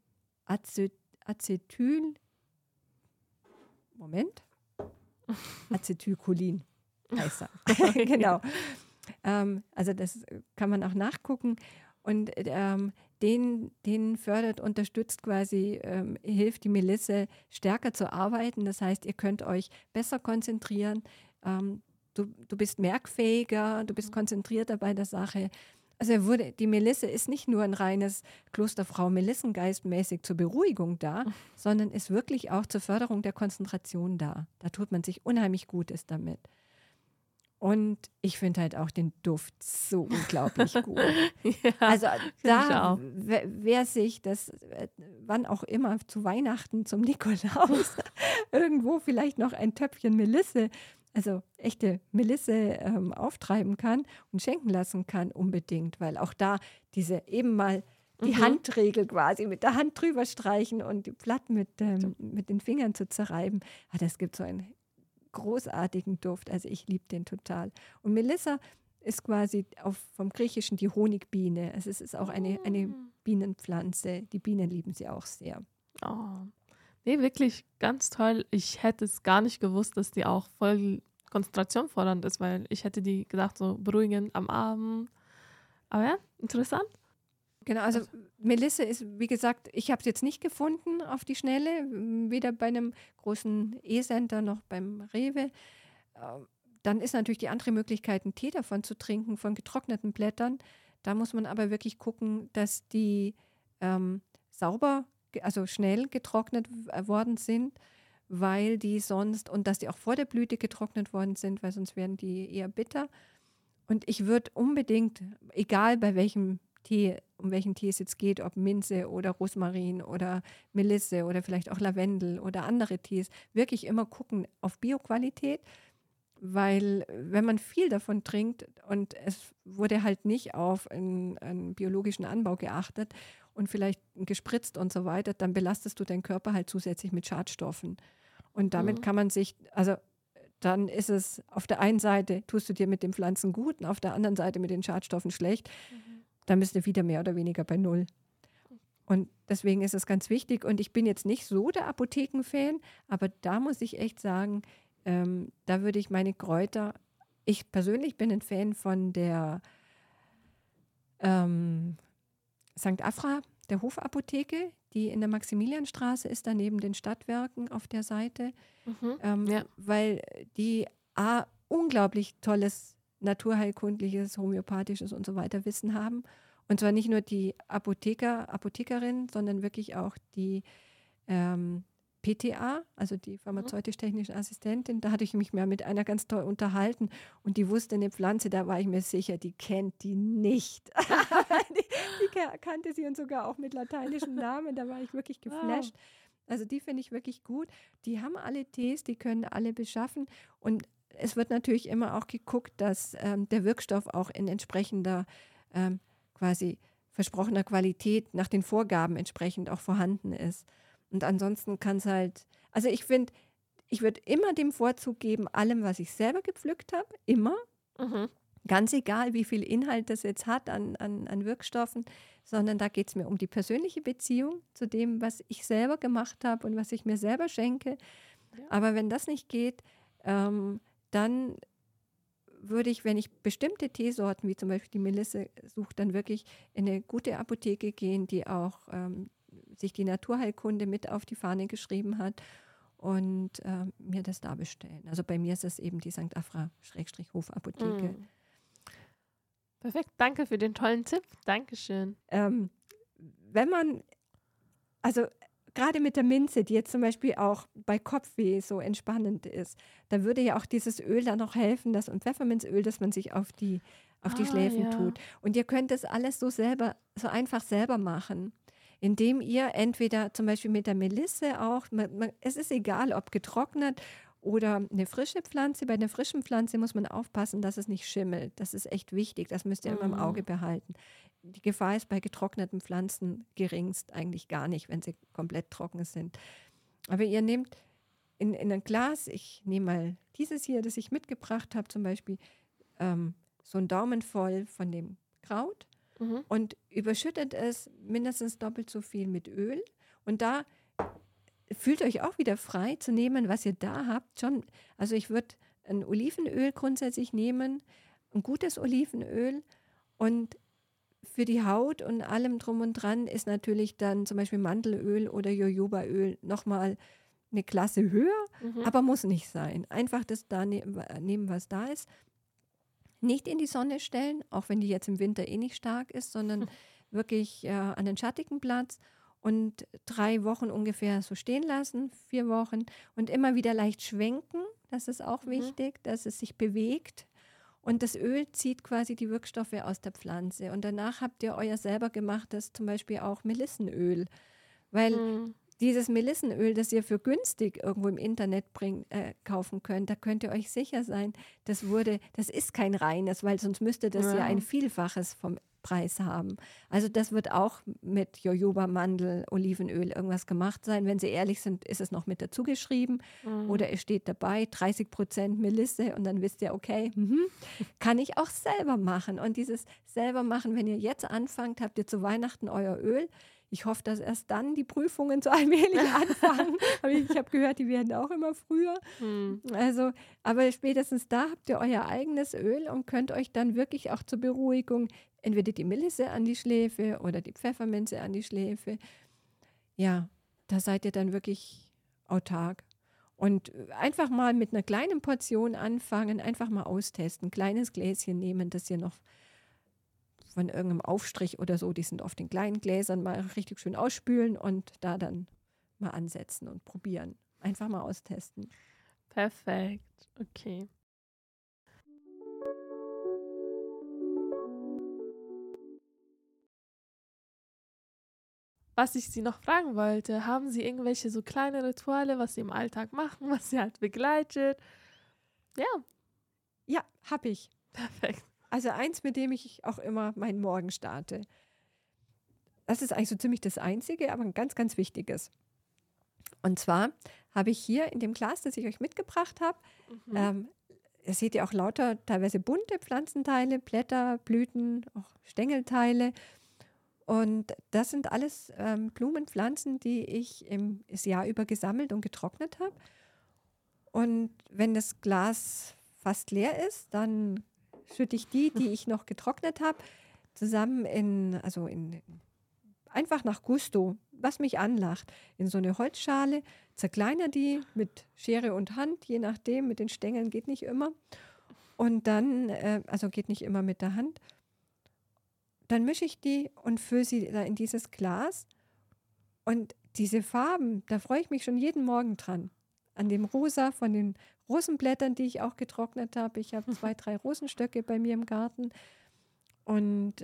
Speaker 2: Acetylcholin heißt er. Genau. Also das kann man auch nachgucken. Und den fördert, unterstützt quasi, hilft die Melisse stärker zu arbeiten. Das heißt, ihr könnt euch besser konzentrieren. Du bist merkfähiger, du bist konzentrierter bei der Sache. Also die Melisse ist nicht nur ein reines Klosterfrau-Melissengeist-mäßig zur Beruhigung da, sondern ist wirklich auch zur Förderung der Konzentration da. Da tut man sich unheimlich Gutes damit. Und ich finde halt auch den Duft so unglaublich gut.
Speaker 1: Ja,
Speaker 2: also da, wer sich das, wann auch immer, zu Weihnachten, zum Nikolaus, irgendwo vielleicht noch ein Töpfchen Melisse, also echte Melisse auftreiben kann und schenken lassen kann, unbedingt. Weil auch da diese eben mal die Handregel quasi mit der Hand drüber streichen und die Platt mit den Fingern zu zerreiben, das gibt so einen großartigen Duft. Also ich liebe den total. Und Melissa ist quasi vom Griechischen die Honigbiene. Also es ist auch eine Bienenpflanze. Die Bienen lieben sie auch sehr.
Speaker 1: Oh. Nee, wirklich ganz toll. Ich hätte es gar nicht gewusst, dass die auch voll Konzentration fordernd ist, weil ich hätte die gedacht, so beruhigend am Abend. Aber ja, interessant.
Speaker 2: Genau, also Melisse ist, wie gesagt, ich habe es jetzt nicht gefunden auf die Schnelle, weder bei einem großen E-Center noch beim Rewe. Dann ist natürlich die andere Möglichkeit, einen Tee davon zu trinken, von getrockneten Blättern. Da muss man aber wirklich gucken, dass die sauber, also schnell getrocknet worden sind, weil die sonst, und dass die auch vor der Blüte getrocknet worden sind, weil sonst wären die eher bitter. Und ich würde unbedingt, egal bei welchem Tee, um welchen Tee es jetzt geht, ob Minze oder Rosmarin oder Melisse oder vielleicht auch Lavendel oder andere Tees, wirklich immer gucken auf Bioqualität, weil wenn man viel davon trinkt und es wurde halt nicht auf einen biologischen Anbau geachtet und vielleicht gespritzt und so weiter, dann belastest du deinen Körper halt zusätzlich mit Schadstoffen. Und damit
Speaker 1: Mhm.
Speaker 2: kann man sich, also dann ist es auf der einen Seite, tust du dir mit den Pflanzen gut und auf der anderen Seite mit den Schadstoffen schlecht,
Speaker 1: Mhm.
Speaker 2: dann bist du wieder mehr oder weniger bei Null. Und deswegen ist es ganz wichtig. Und ich bin jetzt nicht so der Apothekenfan, aber da muss ich echt sagen, da würde ich meine Kräuter, ich persönlich bin ein Fan von der ähm, St. Afra, der Hofapotheke, die in der Maximilianstraße ist, daneben den Stadtwerken auf der Seite,
Speaker 1: Mhm. Ja.
Speaker 2: weil die unglaublich tolles naturheilkundliches, homöopathisches und so weiter Wissen haben. Und zwar nicht nur die Apothekerin, sondern wirklich auch die PTA, also die
Speaker 1: Mhm.
Speaker 2: pharmazeutisch-technische Assistentin. Da hatte ich mich mal mit einer ganz toll unterhalten und die wusste eine Pflanze, da war ich mir sicher, die kennt die nicht. die kannte sie und sogar auch mit lateinischen Namen, da war ich wirklich
Speaker 1: Wow.
Speaker 2: geflasht. Also die finde ich wirklich gut. Die haben alle Tees, die können alle beschaffen und es wird natürlich immer auch geguckt, dass der Wirkstoff auch in entsprechender quasi versprochener Qualität nach den Vorgaben entsprechend auch vorhanden ist. Und ansonsten kann es halt, also ich finde, ich würde immer dem Vorzug geben, allem, was ich selber gepflückt habe, immer,
Speaker 1: Mhm.
Speaker 2: ganz egal, wie viel Inhalt das jetzt hat an Wirkstoffen, sondern da geht es mir um die persönliche Beziehung zu dem, was ich selber gemacht habe und was ich mir selber schenke.
Speaker 1: Ja.
Speaker 2: Aber wenn das nicht geht, dann würde ich, wenn ich bestimmte Teesorten, wie zum Beispiel die Melisse, suche, dann wirklich in eine gute Apotheke gehen, die auch sich die Naturheilkunde mit auf die Fahne geschrieben hat und mir das da bestellen. Also bei mir ist es eben die St. Afra-Hofapotheke.
Speaker 1: Mhm. Perfekt. Danke für den tollen Tipp. Dankeschön.
Speaker 2: Wenn man, also gerade mit der Minze, die jetzt zum Beispiel auch bei Kopfweh so entspannend ist, da würde ja auch dieses Öl dann noch helfen, das und Pfefferminzöl, das man sich auf die Schläfen
Speaker 1: Ja.
Speaker 2: tut. Und ihr könnt das alles so einfach selber machen, indem ihr entweder zum Beispiel mit der Melisse auch, es ist egal, ob getrocknet oder eine frische Pflanze. Bei einer frischen Pflanze muss man aufpassen, dass es nicht schimmelt. Das ist echt wichtig. Das müsst ihr immer im Auge
Speaker 1: Mhm.
Speaker 2: behalten. Die Gefahr ist bei getrockneten Pflanzen geringst eigentlich gar nicht, wenn sie komplett trocken sind. Aber ihr nehmt in ein Glas, ich nehme mal dieses hier, das ich mitgebracht habe, zum Beispiel so einen Daumen voll von dem Kraut
Speaker 1: Mhm.
Speaker 2: und überschüttet es mindestens doppelt so viel mit Öl. Und da fühlt euch auch wieder frei zu nehmen, was ihr da habt. Schon, also ich würde ein Olivenöl grundsätzlich nehmen, ein gutes Olivenöl und für die Haut und allem drum und dran ist natürlich dann zum Beispiel Mandelöl oder Jojobaöl nochmal eine Klasse höher,
Speaker 1: Mhm.
Speaker 2: aber muss nicht sein. Einfach das da nehmen, was da ist. Nicht in die Sonne stellen, auch wenn die jetzt im Winter eh nicht stark ist, sondern wirklich an den schattigen Platz und 3 Wochen ungefähr so stehen lassen, 4 Wochen und immer wieder leicht schwenken. Das ist auch
Speaker 1: Mhm.
Speaker 2: wichtig, dass es sich bewegt. Und das Öl zieht quasi die Wirkstoffe aus der Pflanze. Und danach habt ihr euer selber gemachtes, zum Beispiel auch Melissenöl. Weil
Speaker 1: Mhm.
Speaker 2: dieses Melissenöl, das ihr für günstig irgendwo im Internet kaufen könnt, da könnt ihr euch sicher sein, das ist kein reines, weil sonst müsste das ja ein
Speaker 1: Ja.
Speaker 2: Vielfaches vom Preis haben. Also das wird auch mit Jojoba, Mandel, Olivenöl irgendwas gemacht sein. Wenn sie ehrlich sind, ist es noch mit dazu geschrieben
Speaker 1: Mhm.
Speaker 2: oder es steht dabei 30% Melisse und dann wisst ihr, okay, kann ich auch selber machen. Und dieses selber machen, wenn ihr jetzt anfangt, habt ihr zu Weihnachten euer Öl. Ich hoffe, dass erst dann die Prüfungen so allmählich anfangen. Aber ich habe gehört, die werden auch immer früher.
Speaker 1: Mhm.
Speaker 2: Also, aber spätestens da habt ihr euer eigenes Öl und könnt euch dann wirklich auch zur Beruhigung entweder die Melisse an die Schläfe oder die Pfefferminze an die Schläfe. Ja, da seid ihr dann wirklich autark. Und einfach mal mit einer kleinen Portion anfangen, einfach mal austesten, kleines Gläschen nehmen, das ihr noch von irgendeinem Aufstrich oder so, die sind auf den kleinen Gläsern, mal richtig schön ausspülen und da dann mal ansetzen und probieren. Einfach mal austesten.
Speaker 1: Perfekt. Okay. Was ich Sie noch fragen wollte, haben Sie irgendwelche so kleine Rituale, was Sie im Alltag machen, was Sie halt begleitet? Ja,
Speaker 2: Ja, habe ich.
Speaker 1: perfekt.
Speaker 2: Also eins, mit dem ich auch immer meinen Morgen starte. Das ist eigentlich so ziemlich das Einzige, aber ein ganz, ganz wichtiges. Und zwar habe ich hier in dem Glas, das ich euch mitgebracht habe,
Speaker 1: Mhm.
Speaker 2: da seht ihr auch lauter teilweise bunte Pflanzenteile, Blätter, Blüten, auch Stängelteile. Und das sind alles Blumenpflanzen, die ich das Jahr über gesammelt und getrocknet habe. Und wenn das Glas fast leer ist, dann schütte ich die ich noch getrocknet habe, zusammen einfach nach Gusto, was mich anlacht, in so eine Holzschale, zerkleiner die mit Schere und Hand, je nachdem, mit den Stängeln geht nicht immer. Und dann, also geht nicht immer mit der Hand, dann mische ich die und fülle sie da in dieses Glas. Und diese Farben, da freue ich mich schon jeden Morgen dran. An dem Rosa von den Rosenblättern, die ich auch getrocknet habe. Ich habe 2, 3 Rosenstöcke bei mir im Garten. Und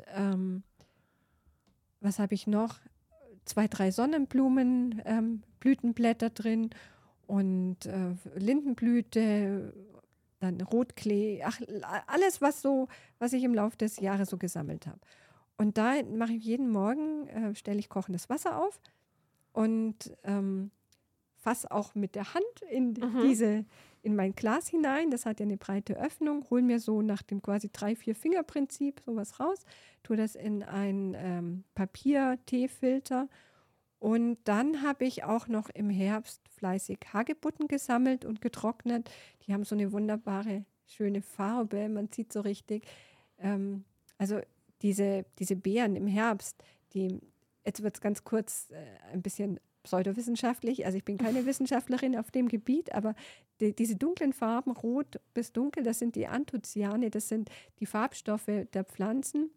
Speaker 2: was habe ich noch? 2, 3 Sonnenblumen, Blütenblätter drin und Lindenblüte, dann Rotklee, ach, alles, was ich im Laufe des Jahres so gesammelt habe. Und da mache ich jeden Morgen, stelle ich kochendes Wasser auf und fasse auch mit der Hand
Speaker 1: Mhm.
Speaker 2: in mein Glas hinein. Das hat ja eine breite Öffnung. Hol mir so nach dem quasi 3-4-Finger-Prinzip sowas raus. Tue das in ein Papier-Teefilter. Und dann habe ich auch noch im Herbst fleißig Hagebutten gesammelt und getrocknet. Die haben so eine wunderbare, schöne Farbe. Man sieht so richtig. Also diese Beeren im Herbst, jetzt wird es ganz kurz ein bisschen pseudowissenschaftlich. Also ich bin keine Wissenschaftlerin auf dem Gebiet, aber diese dunklen Farben, rot bis dunkel, das sind die Anthocyane, das sind die Farbstoffe der Pflanzen.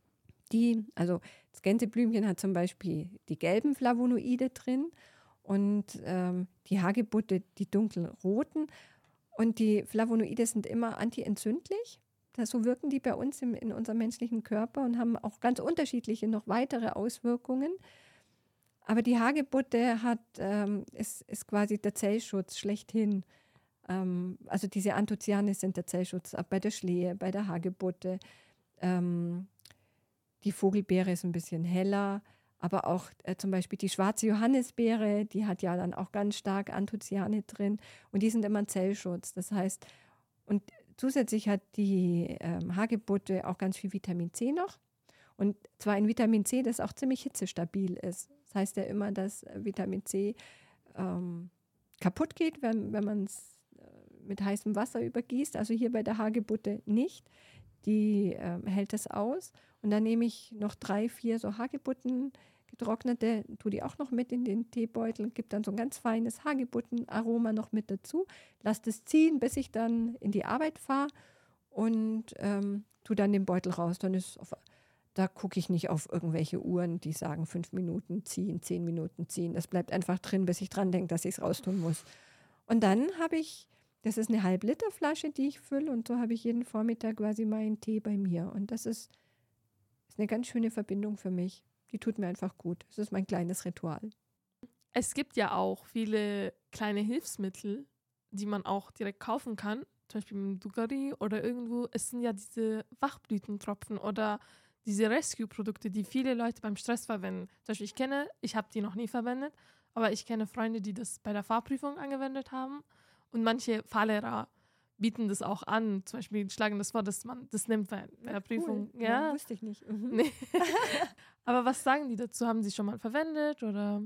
Speaker 2: Also das Gänseblümchen hat zum Beispiel die gelben Flavonoide drin und die Hagebutte die dunkelroten. Und die Flavonoide sind immer antientzündlich. So wirken die bei uns in unserem menschlichen Körper und haben auch ganz unterschiedliche noch weitere Auswirkungen. Aber die Hagebutte ist quasi der Zellschutz schlechthin. Also diese Anthocyane sind der Zellschutz, auch bei der Schlehe, bei der Hagebutte. Ähm, Die Vogelbeere ist ein bisschen heller, aber auch zum Beispiel die schwarze Johannisbeere, die hat ja dann auch ganz stark Anthocyane drin und die sind immer ein Zellschutz. Das heißt, und zusätzlich hat die Hagebutte auch ganz viel Vitamin C noch. Und zwar ein Vitamin C, das auch ziemlich hitzestabil ist. Das heißt ja immer, dass Vitamin C kaputt geht, wenn man es mit heißem Wasser übergießt. Also hier bei der Hagebutte nicht. Die hält das aus. Und dann nehme ich noch 3, 4 so Hagebutten, getrocknete, tue die auch noch mit in den Teebeutel, gebe dann so ein ganz feines Hagebuttenaroma noch mit dazu, lasse das ziehen, bis ich dann in die Arbeit fahre und tue dann den Beutel raus. Da gucke ich nicht auf irgendwelche Uhren, die sagen 5 Minuten ziehen, 10 Minuten ziehen. Das bleibt einfach drin, bis ich dran denke, dass ich es raustun muss. Und dann das ist eine Halb-Liter-Flasche, die ich fülle und so habe ich jeden Vormittag quasi meinen Tee bei mir. Und das ist eine ganz schöne Verbindung für mich. Die tut mir einfach gut. Das ist mein kleines Ritual.
Speaker 1: Es gibt ja auch viele kleine Hilfsmittel, die man auch direkt kaufen kann, zum Beispiel im Drogerie oder irgendwo. Es sind ja diese Wachblütentropfen oder diese Rescue-Produkte, die viele Leute beim Stress verwenden. Zum Beispiel ich habe die noch nie verwendet, aber ich kenne Freunde, die das bei der Fahrprüfung angewendet haben und manche Fahrlehrer bieten das auch an. Zum Beispiel schlagen das vor, dass man das nimmt bei der
Speaker 2: Cool.
Speaker 1: Prüfung.
Speaker 2: Ja,
Speaker 1: Ja,
Speaker 2: wusste ich nicht. Mhm.
Speaker 1: nee. Aber was sagen die dazu? Haben sie schon mal verwendet oder?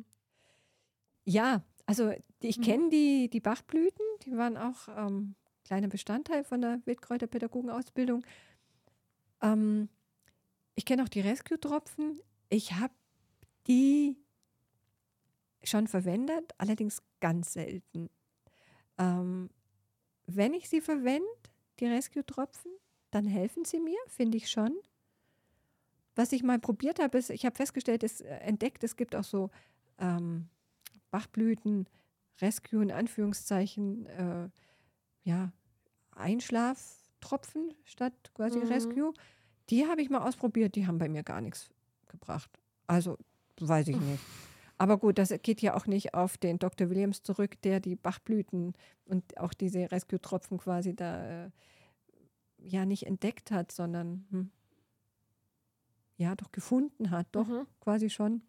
Speaker 2: Ja, also ich
Speaker 1: Mhm.
Speaker 2: kenne die Bachblüten. Die waren auch kleiner Bestandteil von der Wildkräuterpädagogenausbildung. Ähm, Ich kenne auch die Rescue-Tropfen. Ich habe die schon verwendet, allerdings ganz selten. Ähm, Wenn ich sie verwende, die Rescue-Tropfen, dann helfen sie mir, finde ich schon. Was ich mal probiert habe, ist, ich habe festgestellt, entdeckt, es gibt auch so ähm, Bachblüten, Rescue in Anführungszeichen, ja, Einschlaftropfen statt quasi
Speaker 1: Mhm.
Speaker 2: Rescue. Die habe ich mal ausprobiert, die haben bei mir gar nichts gebracht. Also weiß ich nicht. Aber gut, das geht ja auch nicht auf den Dr. Williams zurück, der die Bachblüten und auch diese Rescue-Tropfen quasi da ja nicht entdeckt hat, sondern ja doch gefunden hat, doch quasi schon.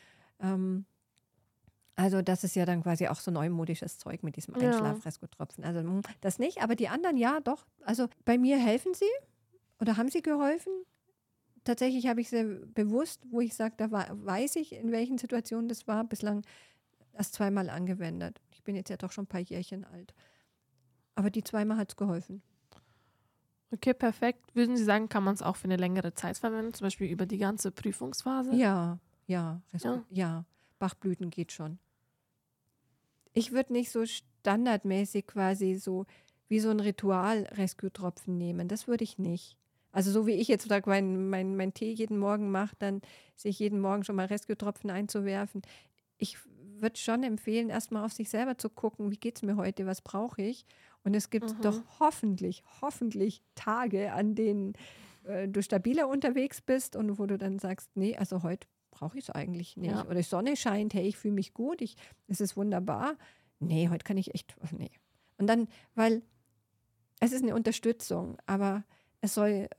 Speaker 2: Also das ist ja dann quasi auch so neumodisches Zeug mit diesem Einschlaf-Rescue-Tropfen. Also das nicht, aber die anderen ja doch. Also bei mir helfen sie oder haben sie geholfen. Tatsächlich habe ich sie bewusst, wo ich sage, da weiß ich, in welchen Situationen das war, bislang erst 2-mal angewendet. Ich bin jetzt ja doch schon ein paar Jährchen alt. Aber die 2-mal hat es geholfen.
Speaker 1: Okay, perfekt. Würden Sie sagen, kann man es auch für eine längere Zeit verwenden, zum Beispiel über die ganze Prüfungsphase?
Speaker 2: Ja. Bachblüten geht schon. Ich würde nicht so standardmäßig quasi so wie so ein Ritual-Rescue-Tropfen nehmen. Das würde ich nicht. Also so wie ich jetzt sage, mein Tee jeden Morgen mache, dann sich jeden Morgen schon mal Rescue-Tropfen einzuwerfen. Ich würde schon empfehlen, erstmal auf sich selber zu gucken, wie geht es mir heute, was brauche ich? Und es gibt doch hoffentlich Tage, an denen du stabiler unterwegs bist und wo du dann sagst, nee, also heute brauche ich es eigentlich nicht. Oder die Sonne scheint, hey, ich fühle mich gut, es ist wunderbar. Nee, heute kann ich echt, nee. Und dann, weil es ist eine Unterstützung, aber es soll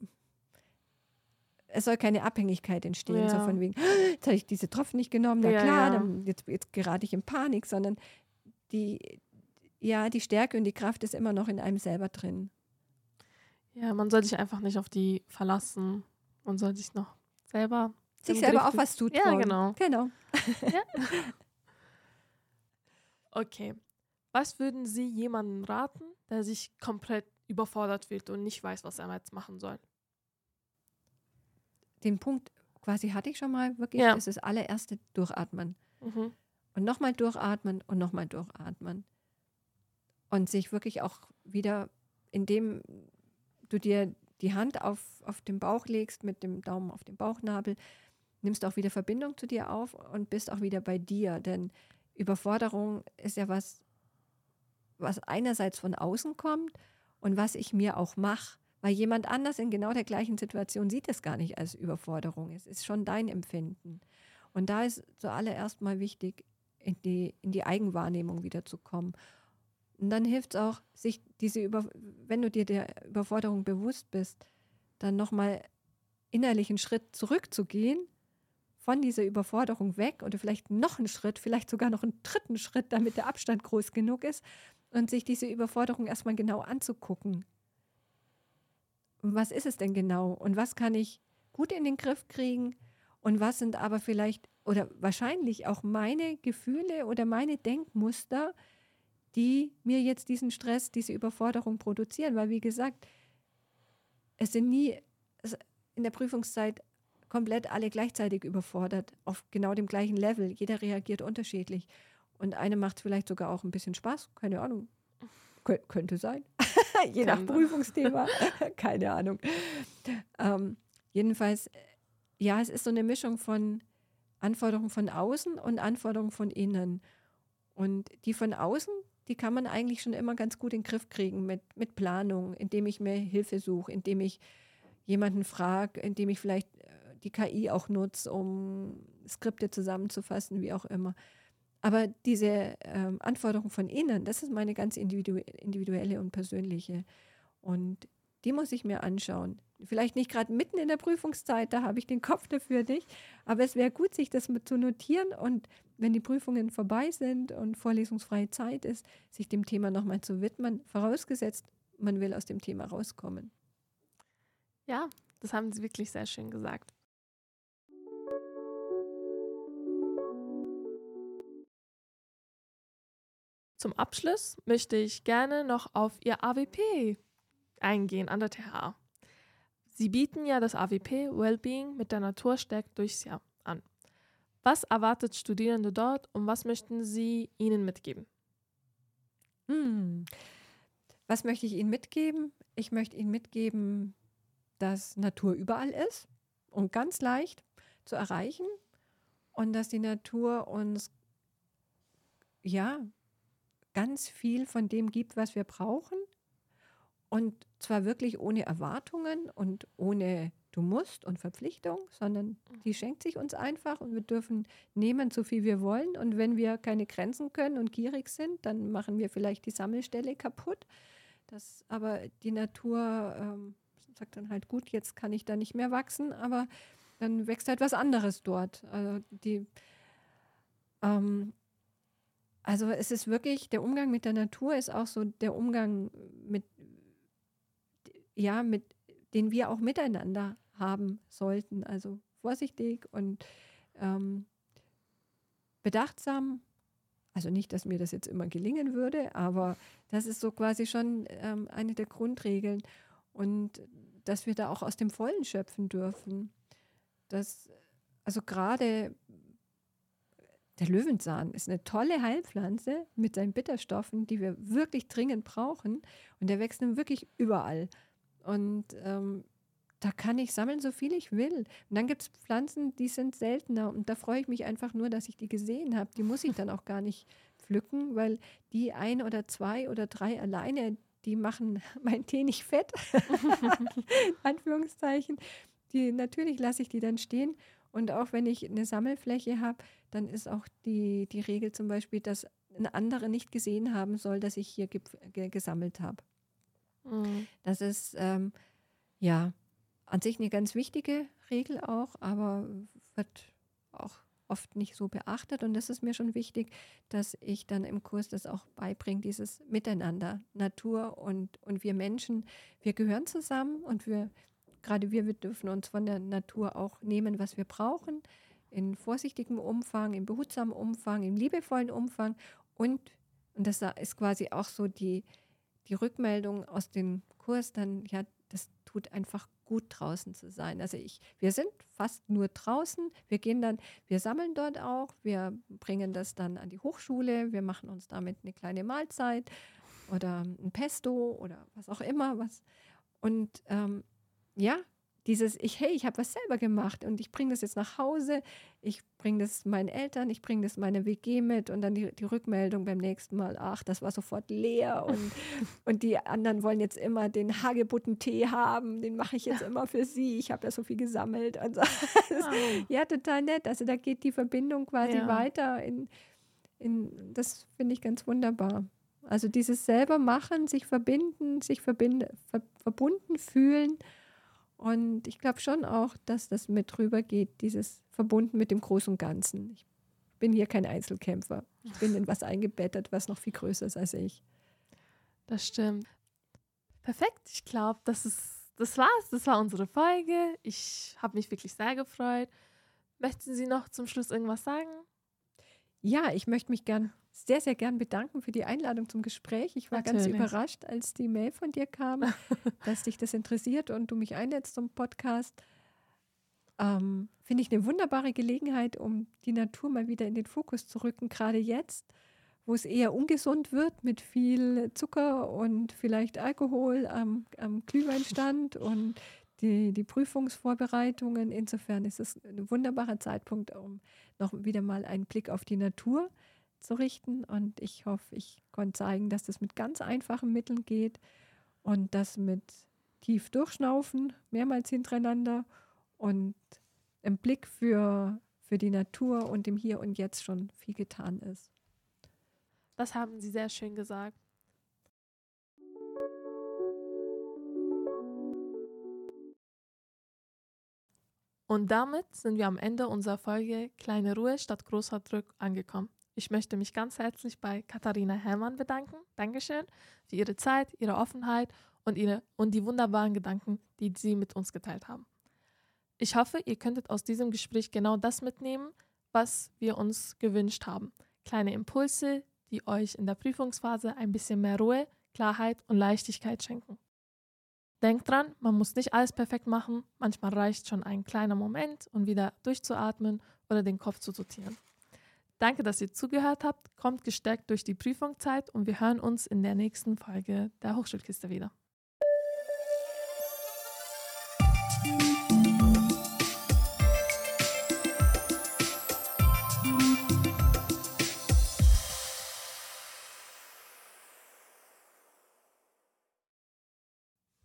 Speaker 2: keine Abhängigkeit entstehen, so von wegen, jetzt habe ich diese Tropfen nicht genommen, na klar, dann jetzt gerate ich in Panik, sondern die Stärke und die Kraft ist immer noch in einem selber drin.
Speaker 1: Ja, man soll sich einfach nicht auf die verlassen. Man soll sich noch selber
Speaker 2: auf was zutrauen.
Speaker 1: Ja, genau. Ja. Okay. Was würden Sie jemandem raten, der sich komplett überfordert fühlt und nicht weiß, was er jetzt machen soll?
Speaker 2: Den Punkt quasi hatte ich schon mal, wirklich, das ist das allererste Durchatmen. Und nochmal durchatmen und nochmal durchatmen. Und sich wirklich auch wieder, indem du dir die Hand auf den Bauch legst, mit dem Daumen auf den Bauchnabel, nimmst auch wieder Verbindung zu dir auf und bist auch wieder bei dir. Denn Überforderung ist ja was einerseits von außen kommt und was ich mir auch mache. Weil jemand anders in genau der gleichen Situation sieht es gar nicht als Überforderung. Es ist schon dein Empfinden. Und da ist zuallererst mal wichtig, in die Eigenwahrnehmung wiederzukommen. Und dann hilft es auch, sich wenn du dir der Überforderung bewusst bist, dann nochmal innerlich einen Schritt zurückzugehen, von dieser Überforderung weg oder vielleicht noch einen Schritt, vielleicht sogar noch einen 3. Schritt, damit der Abstand groß genug ist und sich diese Überforderung erstmal genau anzugucken. Was ist es denn genau und was kann ich gut in den Griff kriegen und was sind aber vielleicht oder wahrscheinlich auch meine Gefühle oder meine Denkmuster, die mir jetzt diesen Stress, diese Überforderung produzieren, weil wie gesagt, es sind nie in der Prüfungszeit komplett alle gleichzeitig überfordert, auf genau dem gleichen Level. Jeder reagiert unterschiedlich und einem macht es vielleicht sogar auch ein bisschen Spaß, keine Ahnung. Könnte sein. Je nach Prüfungsthema. Keine Ahnung. Jedenfalls, ja, es ist so eine Mischung von Anforderungen von außen und Anforderungen von innen. Und die von außen, die kann man eigentlich schon immer ganz gut in den Griff kriegen mit Planung, indem ich mir Hilfe suche, indem ich jemanden frage, indem ich vielleicht die KI auch nutze, um Skripte zusammenzufassen, wie auch immer. Aber diese Anforderung von innen, das ist meine ganz individuelle und persönliche. Und die muss ich mir anschauen. Vielleicht nicht gerade mitten in der Prüfungszeit, da habe ich den Kopf dafür nicht. Aber es wäre gut, sich das zu notieren und wenn die Prüfungen vorbei sind und vorlesungsfreie Zeit ist, sich dem Thema nochmal zu widmen, vorausgesetzt, man will aus dem Thema rauskommen.
Speaker 1: Ja, das haben Sie wirklich sehr schön gesagt. Zum Abschluss möchte ich gerne noch auf Ihr AWP eingehen an der TH. Sie bieten ja das AWP Wellbeing mit der Natur stärkt durchs Jahr an. Was erwartet Studierende dort und was möchten Sie ihnen mitgeben?
Speaker 2: Was möchte ich Ihnen mitgeben? Ich möchte Ihnen mitgeben, dass Natur überall ist und ganz leicht zu erreichen und dass die Natur uns ganz viel von dem gibt, was wir brauchen und zwar wirklich ohne Erwartungen und ohne du musst und Verpflichtung, sondern die schenkt sich uns einfach und wir dürfen nehmen, so viel wir wollen. Und wenn wir keine Grenzen können und gierig sind, dann machen wir vielleicht die Sammelstelle kaputt. Aber die Natur sagt dann halt, gut, jetzt kann ich da nicht mehr wachsen, aber dann wächst halt was anderes dort. Also es ist wirklich, der Umgang mit der Natur ist auch so der Umgang mit den wir auch miteinander haben sollten. Also vorsichtig und bedachtsam. Also nicht, dass mir das jetzt immer gelingen würde, aber das ist so quasi schon eine der Grundregeln. Und dass wir da auch aus dem Vollen schöpfen dürfen. Also gerade der Löwenzahn ist eine tolle Heilpflanze mit seinen Bitterstoffen, die wir wirklich dringend brauchen. Und der wächst nun wirklich überall. Und da kann ich sammeln, so viel ich will. Und dann gibt es Pflanzen, die sind seltener. Und da freue ich mich einfach nur, dass ich die gesehen habe. Die muss ich dann auch gar nicht pflücken, weil die 1 oder 2 oder 3 alleine, die machen meinen Tee nicht fett. Anführungszeichen. Natürlich lasse ich die dann stehen. Und auch wenn ich eine Sammelfläche habe, dann ist auch die Regel zum Beispiel, dass ein anderer nicht gesehen haben soll, dass ich hier gesammelt habe. Mhm. Das ist an sich eine ganz wichtige Regel auch, aber wird auch oft nicht so beachtet. Und das ist mir schon wichtig, dass ich dann im Kurs das auch beibringe, dieses Miteinander, Natur und wir Menschen, wir gehören zusammen und wir dürfen uns von der Natur auch nehmen, was wir brauchen, in vorsichtigem Umfang, in behutsamem Umfang, in liebevollen Umfang und das ist quasi auch so die Rückmeldung aus dem Kurs dann, ja, das tut einfach gut, draußen zu sein. Also wir sind fast nur draußen, wir sammeln dort auch, wir bringen das dann an die Hochschule, wir machen uns damit eine kleine Mahlzeit oder ein Pesto oder was auch immer. Und ich habe was selber gemacht und ich bringe das jetzt nach Hause, ich bringe das meinen Eltern, ich bringe das meiner WG mit und dann die Rückmeldung beim nächsten Mal, ach, das war sofort leer und die anderen wollen jetzt immer den Hagebuttentee haben, den mache ich jetzt immer für sie, ich habe ja so viel gesammelt und so. Ja, total nett, also da geht die Verbindung quasi weiter das finde ich ganz wunderbar. Also dieses selber machen, sich verbunden fühlen. Und ich glaube schon auch, dass das mit rübergeht, dieses verbunden mit dem Großen und Ganzen. Ich bin hier kein Einzelkämpfer. Ich bin in was eingebettet, was noch viel größer ist als ich.
Speaker 1: Das stimmt. Perfekt. Ich glaube, das war's. Das war unsere Folge. Ich habe mich wirklich sehr gefreut. Möchten Sie noch zum Schluss irgendwas sagen?
Speaker 2: Ja, ich möchte mich sehr, sehr gern bedanken für die Einladung zum Gespräch. Ich war ganz überrascht, als die Mail von dir kam, dass dich das interessiert und du mich einlädst zum Podcast. Finde ich eine wunderbare Gelegenheit, um die Natur mal wieder in den Fokus zu rücken, gerade jetzt, wo es eher ungesund wird mit viel Zucker und vielleicht Alkohol am Glühweinstand und die Prüfungsvorbereitungen. Insofern ist es ein wunderbarer Zeitpunkt, um noch wieder mal einen Blick auf die Natur zu richten. Und ich hoffe, ich konnte zeigen, dass das mit ganz einfachen Mitteln geht und das mit tief durchschnaufen, mehrmals hintereinander und im Blick für die Natur und im Hier und Jetzt schon viel getan ist.
Speaker 1: Das haben Sie sehr schön gesagt. Und damit sind wir am Ende unserer Folge Kleine Ruhe statt großer Druck angekommen. Ich möchte mich ganz herzlich bei Katharina Hellmann bedanken. Dankeschön für Ihre Zeit, Ihre Offenheit und die wunderbaren Gedanken, die Sie mit uns geteilt haben. Ich hoffe, ihr könntet aus diesem Gespräch genau das mitnehmen, was wir uns gewünscht haben. Kleine Impulse, die euch in der Prüfungsphase ein bisschen mehr Ruhe, Klarheit und Leichtigkeit schenken. Denkt dran, man muss nicht alles perfekt machen. Manchmal reicht schon ein kleiner Moment, um wieder durchzuatmen oder den Kopf zu sortieren. Danke, dass ihr zugehört habt. Kommt gestärkt durch die Prüfungszeit und wir hören uns in der nächsten Folge der Hochschulkiste wieder.